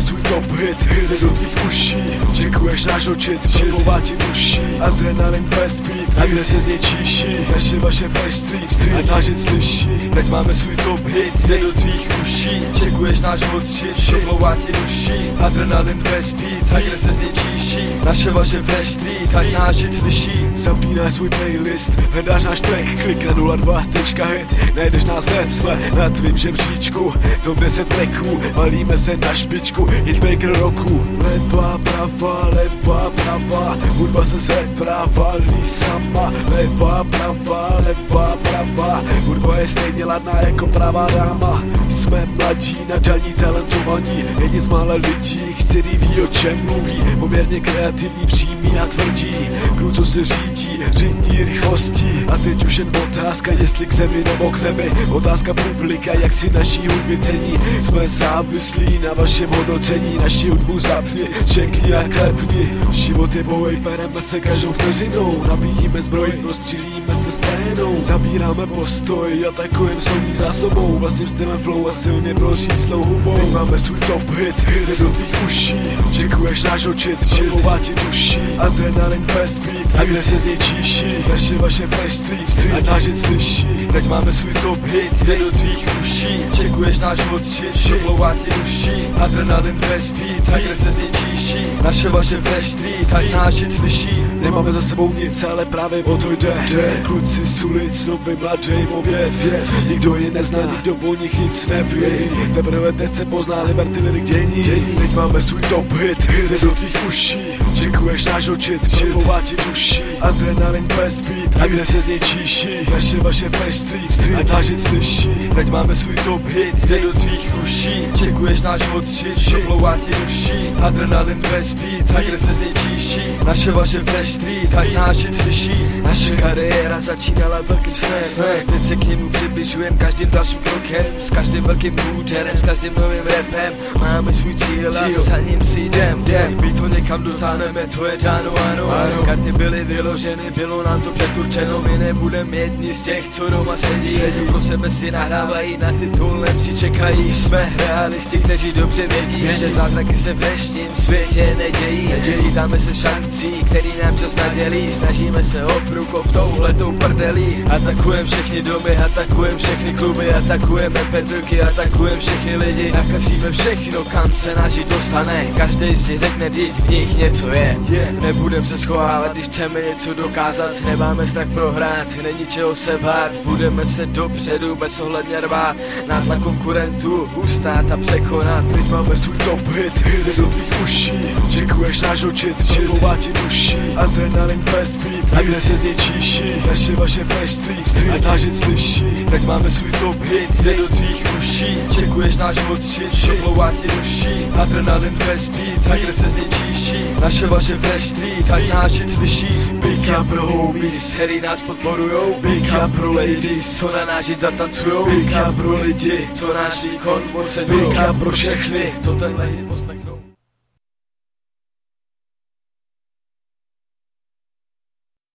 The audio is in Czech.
svůj top hit, jde do tvých uší. Čekuješ náš očit, šilbová ti duší. Adrenalin best beat, a kde se z něj číší. Naše vaše fresh street, ať náš hit slyší. Teď máme svůj top hit, jde do tvých uší. Čekuješ náš odčit, šilbová ti duší. Adrenalin best beat, a kde se z něj číší. Naše vaše fresh street, ať náš hit slyší. Zapínáš svůj playlist, hledáš náš track, klik na 02.hit. Najdeš nás hned, jsme na tvým žebříčku. Top 10 tracků, valíme se na špičku. Hitmaker roku. Levá, prava, hudba se zepráválí sama. Levá, prava, hudba je stejně ladná jako pravá dáma. Jsme mladí, nadaní, talentovaní, jedni z mála lidí, který ví, o čem mluví. Poměrně kreativní, přímý a tvrdí, kruh, co se řídí rychlostí. A teď už jen otázka, jestli k zemi nebo k nebi. Otázka publika, jak si naší hudby cení. Jsme závislí na vašem hodnocení. Naši hudbu zapni, čekni a klepni. Život je boj, pereme se každou vteřinou. Nabíjíme zbroj, prostřílíme se scénou. Zabíráme postoj, atakujeme slovní zásobou. Vlastním stylem flow a silně prořízlou hubou. Teď máme svůj top hit, jde do tvých uší. Čekuješ náš očit, šilbová ti duší. Adrenalin best beat, a kde se z něj číší. Naše vaše fresh street, ať náš hit slyší. Teď máme svůj top hit, jde do tvých uší. Čekuješ náš odčit, šilbová ti duší. Adrenalin best beat, a kde se z něj číší. Naše vaše fresh street, ať náš hit slyší. Nemáme za sebou nic, ale právě o to jde. Kluci z ulic, nový mladý objev. Nikdo je nezná, nikdo o nich nic neví. Teprve teď se pozná Liberty Lyric dění. Teď máme svůj top hit, jde do tvých uší. Čekuješ náš očit, šilbová ti duší. Adrenalin best beat, a kde se z něj číší. Naše vaše fresh street, ať náš hit slyší. Teď máme svůj top hit, jde do tvých uší. Čekuješ náš odčit, šilbová ti duší. Adrenalin best beat, a kde se z něj číší. Naše vaše fresh street, ať náš hit slyší. Naše kariéra začínala velkým snem. Teď se k němu přibližujem každým dalším krokem. S každým velkým průčerem, s každým novým rapem. Máme svůj cíl a za ním si jdem. My to někam dotáhneme, to je dáno, ano. Karty byly vyloženy, bylo nám to předurčeno. My nebudeme jedni z těch, co doma sedí. Pro sebe si nahrávají, na titul nepsi čekají. Jsme realisti, kteří dobře vědí, že zázraky se v dnešním světě nedějí. Díváme se šancí, který nám čas nadělí. Snažíme se o průkop touhletou prdelí. Atakujem všechny domy, atakujem všechny kluby, atakujeme Petrky, atakujeme všechny lidi. Nakazíme všechno, kam se náš hit dostane. Každý si řekne, vždyť v nich něco je. Nebudem se schovávat, když chceme něco dokázat. Nemáme strach prohrát, není čeho se bát. Budeme se dopředu bezohledně rvát. Nátlak konkurentů ustát a překonat. Teď máme svůj top hit, jde do tvých uší. Čekuješ náš očit, šilbová ti duší. Adrenalin best beat, a kde se z něj číší. Naše vaše fresh street, ať náš hit slyší. Teď máme svůj top hit, jde do tvých uší. Čekuješ náš odčit, šilbová ti duší. Adrenalin best beat, a kde se z něj číší. Naše vaše fresh street, ať náš hit slyší. Big up pro homies, který nás podporujou. Big up pro ladies, co na náš hit zatancujou. Big up pro lidi, co náš výkon oceňujou. Big up pro všechny, co tenhle hit poslechnou.